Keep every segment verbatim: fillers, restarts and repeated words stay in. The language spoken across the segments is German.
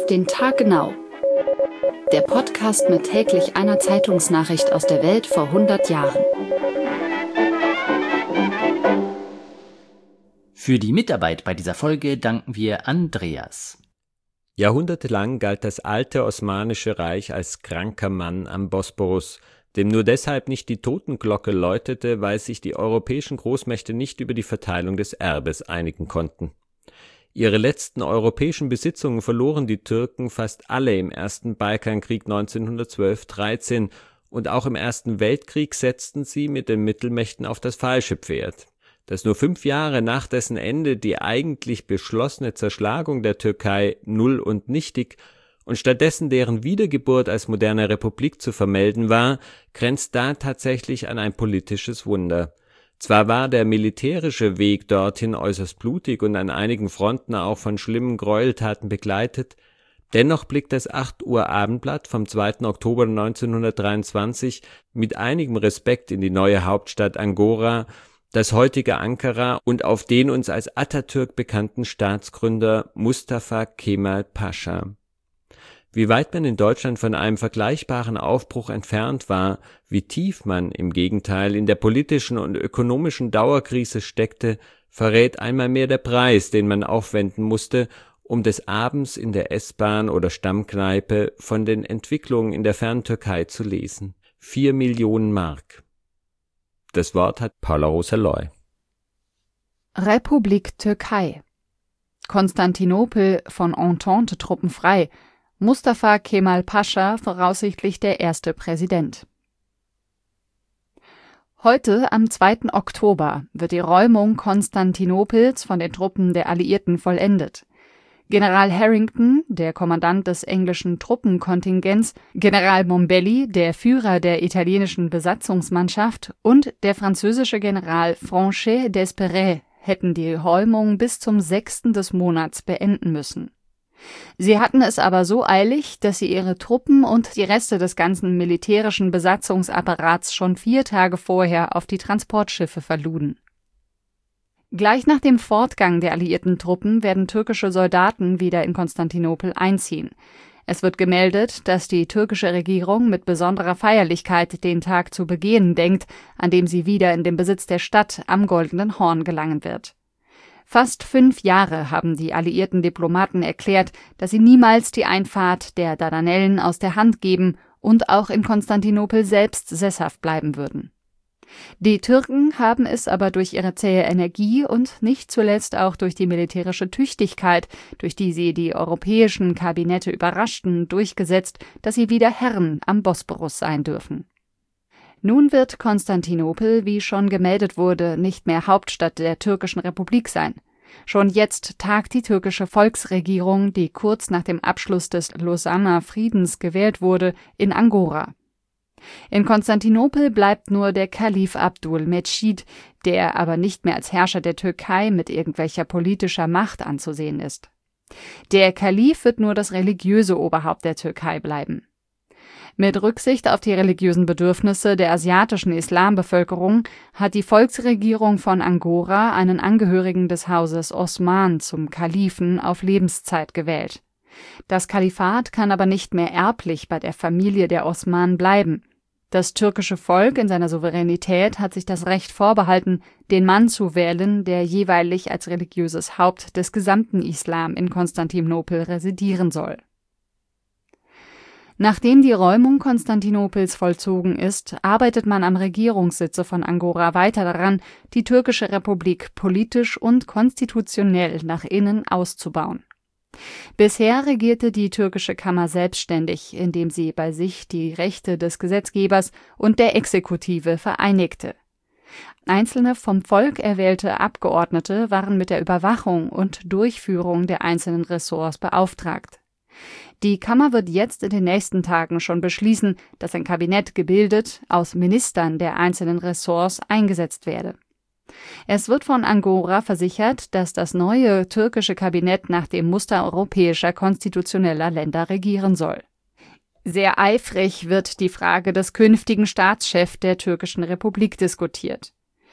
den Tag genau. Der Podcast mit täglich einer Zeitungsnachricht aus der Welt vor hundert Jahren. Für die Mitarbeit bei dieser Folge danken wir Andreas. Jahrhundertelang galt das alte Osmanische Reich als kranker Mann am Bosporus, dem nur deshalb nicht die Totenglocke läutete, weil sich die europäischen Großmächte nicht über die Verteilung des Erbes einigen konnten. Ihre letzten europäischen Besitzungen verloren die Türken fast alle im ersten Balkankrieg neunzehnhundertzwölf dreizehn und auch im Ersten Weltkrieg setzten sie mit den Mittelmächten auf das falsche Pferd. Dass nur fünf Jahre nach dessen Ende die eigentlich beschlossene Zerschlagung der Türkei null und nichtig und stattdessen deren Wiedergeburt als moderne Republik zu vermelden war, grenzt da tatsächlich an ein politisches Wunder. Zwar war der militärische Weg dorthin äußerst blutig und an einigen Fronten auch von schlimmen Gräueltaten begleitet, dennoch blickt das acht Uhr Abendblatt vom zweiten Oktober neunzehnhundertdreiundzwanzig mit einigem Respekt in die neue Hauptstadt Angora, das heutige Ankara und auf den uns als Atatürk bekannten Staatsgründer Mustafa Kemal Pascha. Wie weit man in Deutschland von einem vergleichbaren Aufbruch entfernt war, wie tief man im Gegenteil in der politischen und ökonomischen Dauerkrise steckte, verrät einmal mehr der Preis, den man aufwenden musste, um des Abends in der S-Bahn oder Stammkneipe von den Entwicklungen in der fernen Türkei zu lesen. Vier Millionen Mark. Das Wort hat Paula Rosa-Loy. Republik Türkei. Konstantinopel von Entente-Truppen frei. Mustafa Kemal Pascha voraussichtlich der erste Präsident. Heute, am zweiten Oktober, wird die Räumung Konstantinopels von den Truppen der Alliierten vollendet. General Harrington, der Kommandant des englischen Truppenkontingents, General Mombelli, der Führer der italienischen Besatzungsmannschaft und der französische General Franchet d'Espèrey hätten die Räumung bis zum sechsten des Monats beenden müssen. Sie hatten es aber so eilig, dass sie ihre Truppen und die Reste des ganzen militärischen Besatzungsapparats schon vier Tage vorher auf die Transportschiffe verluden. Gleich nach dem Fortgang der alliierten Truppen werden türkische Soldaten wieder in Konstantinopel einziehen. Es wird gemeldet, dass die türkische Regierung mit besonderer Feierlichkeit den Tag zu begehen denkt, an dem sie wieder in den Besitz der Stadt am Goldenen Horn gelangen wird. Fast fünf Jahre haben die alliierten Diplomaten erklärt, dass sie niemals die Einfahrt der Dardanellen aus der Hand geben und auch in Konstantinopel selbst sesshaft bleiben würden. Die Türken haben es aber durch ihre zähe Energie und nicht zuletzt auch durch die militärische Tüchtigkeit, durch die sie die europäischen Kabinette überraschten, durchgesetzt, dass sie wieder Herren am Bosporus sein dürfen. Nun wird Konstantinopel, wie schon gemeldet wurde, nicht mehr Hauptstadt der türkischen Republik sein. Schon jetzt tagt die türkische Volksregierung, die kurz nach dem Abschluss des Lausanner Friedens gewählt wurde, in Angora. In Konstantinopel bleibt nur der Kalif Abdul-Mecid, der aber nicht mehr als Herrscher der Türkei mit irgendwelcher politischer Macht anzusehen ist. Der Kalif wird nur das religiöse Oberhaupt der Türkei bleiben. Mit Rücksicht auf die religiösen Bedürfnisse der asiatischen Islambevölkerung hat die Volksregierung von Angora einen Angehörigen des Hauses Osman zum Kalifen auf Lebenszeit gewählt. Das Kalifat kann aber nicht mehr erblich bei der Familie der Osmanen bleiben. Das türkische Volk in seiner Souveränität hat sich das Recht vorbehalten, den Mann zu wählen, der jeweilig als religiöses Haupt des gesamten Islam in Konstantinopel residieren soll. Nachdem die Räumung Konstantinopels vollzogen ist, arbeitet man am Regierungssitze von Angora weiter daran, die türkische Republik politisch und konstitutionell nach innen auszubauen. Bisher regierte die türkische Kammer selbstständig, indem sie bei sich die Rechte des Gesetzgebers und der Exekutive vereinigte. Einzelne vom Volk erwählte Abgeordnete waren mit der Überwachung und Durchführung der einzelnen Ressorts beauftragt. Die Kammer wird jetzt in den nächsten Tagen schon beschließen, dass ein Kabinett gebildet aus Ministern der einzelnen Ressorts eingesetzt werde. Es wird von Angora versichert, dass das neue türkische Kabinett nach dem Muster europäischer konstitutioneller Länder regieren soll. Sehr eifrig wird die Frage des künftigen Staatschefs der türkischen Republik diskutiert.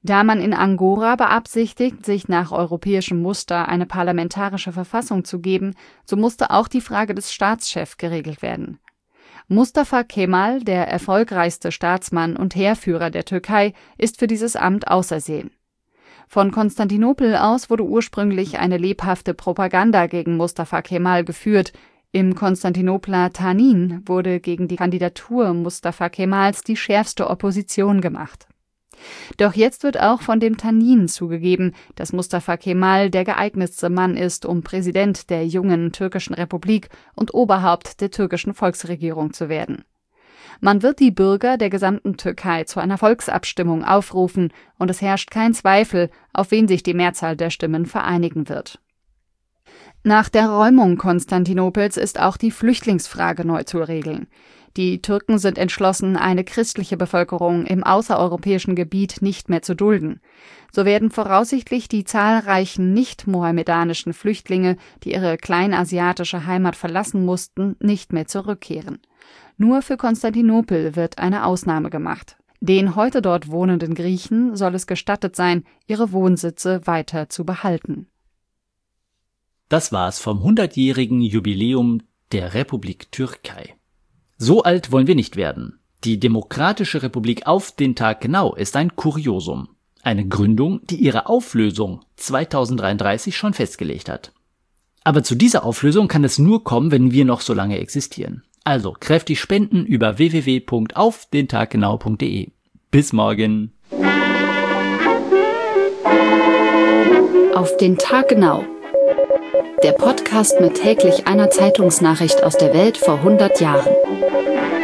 Da man in Angora beabsichtigt, sich nach europäischem Muster eine parlamentarische Verfassung zu geben, so musste auch die Frage des Staatschefs geregelt werden. Mustafa Kemal, der erfolgreichste Staatsmann und Heerführer der Türkei, ist für dieses Amt ausersehen. Von Konstantinopel aus wurde ursprünglich eine lebhafte Propaganda gegen Mustafa Kemal geführt. Im Konstantinopler Tanin wurde gegen die Kandidatur Mustafa Kemals die schärfste Opposition gemacht. Doch jetzt wird auch von dem Tanin zugegeben, dass Mustafa Kemal der geeignetste Mann ist, um Präsident der jungen türkischen Republik und Oberhaupt der türkischen Volksregierung zu werden. Man wird die Bürger der gesamten Türkei zu einer Volksabstimmung aufrufen und es herrscht kein Zweifel, auf wen sich die Mehrzahl der Stimmen vereinigen wird. Nach der Räumung Konstantinopels ist auch die Flüchtlingsfrage neu zu regeln. Die Türken sind entschlossen, eine christliche Bevölkerung im außereuropäischen Gebiet nicht mehr zu dulden. So werden voraussichtlich die zahlreichen nicht-mohammedanischen Flüchtlinge, die ihre kleinasiatische Heimat verlassen mussten, nicht mehr zurückkehren. Nur für Konstantinopel wird eine Ausnahme gemacht. Den heute dort wohnenden Griechen soll es gestattet sein, ihre Wohnsitze weiter zu behalten. Das war's vom hundertjährigen Jubiläum der Republik Türkei. So alt wollen wir nicht werden. Die Demokratische Republik auf den Tag genau ist ein Kuriosum. Eine Gründung, die ihre Auflösung zweitausenddreiunddreißig schon festgelegt hat. Aber zu dieser Auflösung kann es nur kommen, wenn wir noch so lange existieren. Also kräftig spenden über w w w punkt auf den tag genau punkt de. Bis morgen. Auf den Tag genau. Der Podcast mit täglich einer Zeitungsnachricht aus der Welt vor hundert Jahren.